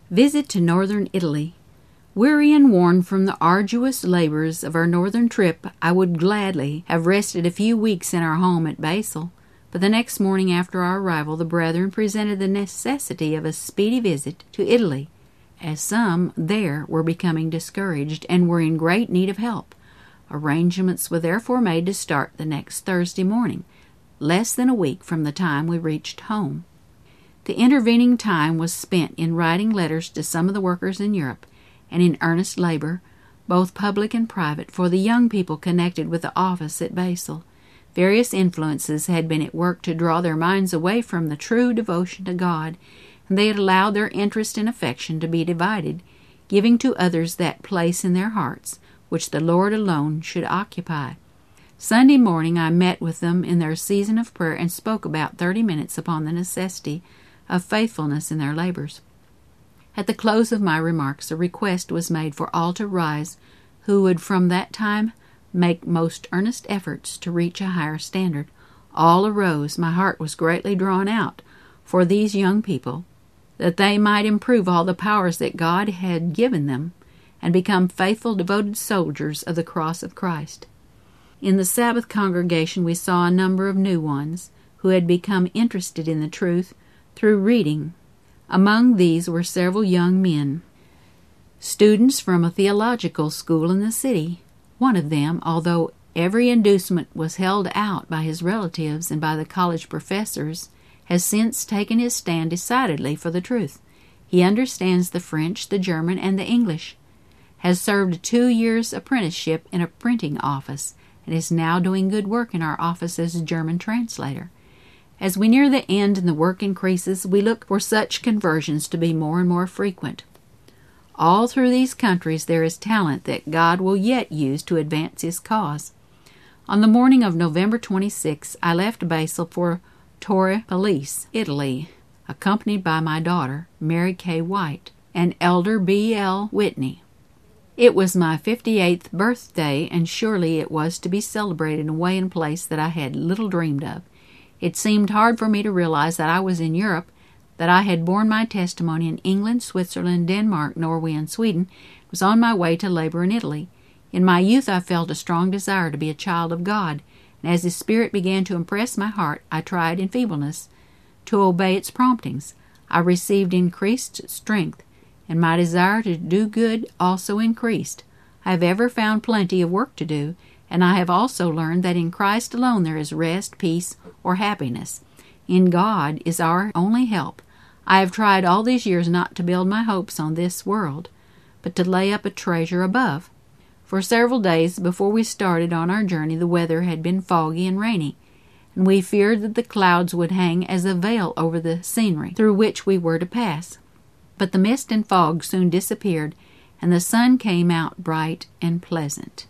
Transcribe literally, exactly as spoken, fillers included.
Visit to northern Italy. Weary and worn from the arduous labors of our northern trip, I would gladly have rested a few weeks in our home at Basel, but the next morning after our arrival the brethren presented the necessity of a speedy visit to Italy, as some there were becoming discouraged and were in great need of help. Arrangements were therefore made to start the next Thursday morning, less than a week from the time we reached home. The intervening time was spent in writing letters to some of the workers in Europe, and in earnest labor, both public and private, for the young people connected with the office at Basel. Various influences had been at work to draw their minds away from the true devotion to God, and they had allowed their interest and affection to be divided, giving to others that place in their hearts which the Lord alone should occupy. Sunday morning I met with them in their season of prayer and spoke about thirty minutes upon the necessity of faithfulness in their labors. At the close of my remarks, a request was made for all to rise who would from that time make most earnest efforts to reach a higher standard. All arose. My heart was greatly drawn out for these young people, that they might improve all the powers that God had given them, and become faithful, devoted soldiers of the cross of Christ. In the Sabbath congregation we saw a number of new ones, who had become interested in the truth through reading. Among these were several young men, students from a theological school in the city. One of them, although every inducement was held out by his relatives and by the college professors, has since taken his stand decidedly for the truth. He understands the French, the German, and the English, has served a two years' apprenticeship in a printing office, and is now doing good work in our office as a German translator. As we near the end and the work increases, we look for such conversions to be more and more frequent. All through these countries there is talent that God will yet use to advance His cause. On the morning of November twenty-sixth, I left Basel for Torre Pellice, Italy, accompanied by my daughter, Mary K. White, and Elder B. L. Whitney. It was my fifty-eighth birthday, and surely it was to be celebrated in a way and place that I had little dreamed of. It seemed hard for me to realize that I was in Europe, that I had borne my testimony in England, Switzerland, Denmark, Norway, and Sweden, was on my way to labor in Italy. In my youth I felt a strong desire to be a child of God, and as the Spirit began to impress my heart, I tried in feebleness to obey its promptings. I received increased strength, and my desire to do good also increased. I have ever found plenty of work to do, and I have also learned that in Christ alone there is rest, peace, or happiness. In God is our only help. I have tried all these years not to build my hopes on this world, but to lay up a treasure above. For several days before we started on our journey the weather had been foggy and rainy, and we feared that the clouds would hang as a veil over the scenery through which we were to pass. But the mist and fog soon disappeared, and the sun came out bright and pleasant.